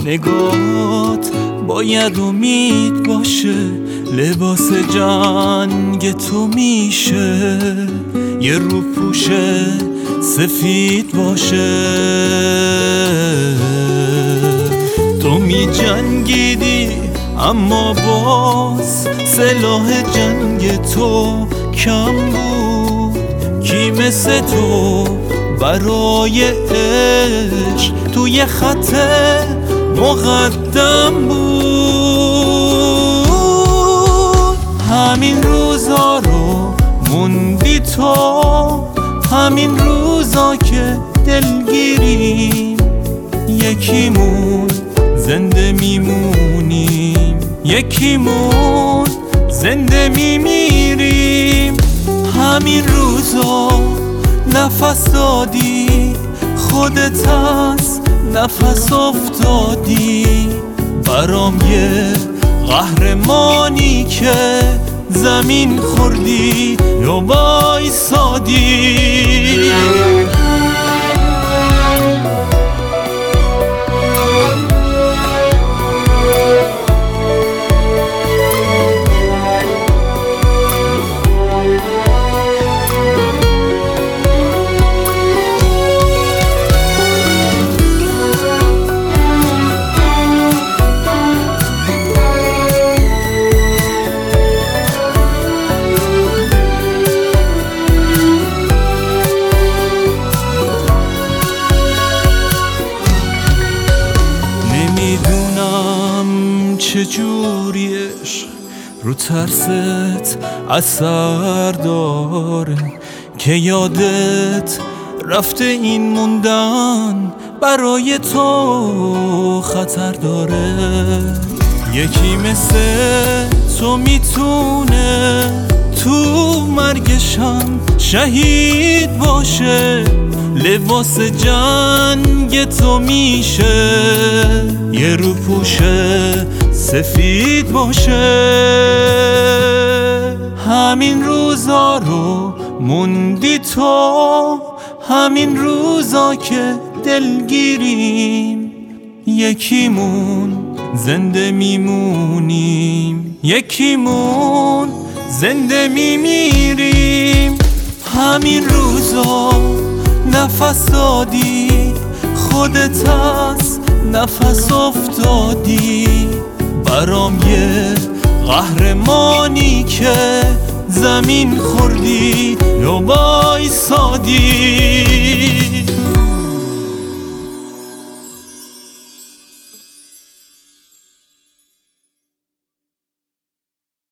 نگات باید امید باشه، لباس جنگ تو میشه یه روپوش سفید باشه. تو می جنگیدی اما باز سلاح جنگ تو کم بود. کی مثل تو برای عشق توی خط مقدم بود. همین روزا رو موندی تو، همین روزا که دلگیریم، یکیمون زنده میمونیم، یکیمون زنده میمیریم. همین روزا نفس دادی، خودت از نفس افتادی، برام یه قهرمانی که زمین خوردی یا وایسادی. چجوری عشق رو ترست اثر داره که یادت رفته این موندن برای تو خطر داره. یکی مثل تو میتونه تو مرگشم شهید باشه، لباس جنگ تو میشه یه روپوش سفید باشه. همین روزا رو موندی تو، همین روزا که دلگیریم، یکیمون زنده میمونیم، یکیمون زنده میمیریم. همین روزا نفس دادی، خودت از نفس افتادی، برام یه قهرمانی که زمین خوردی یا وایسادی.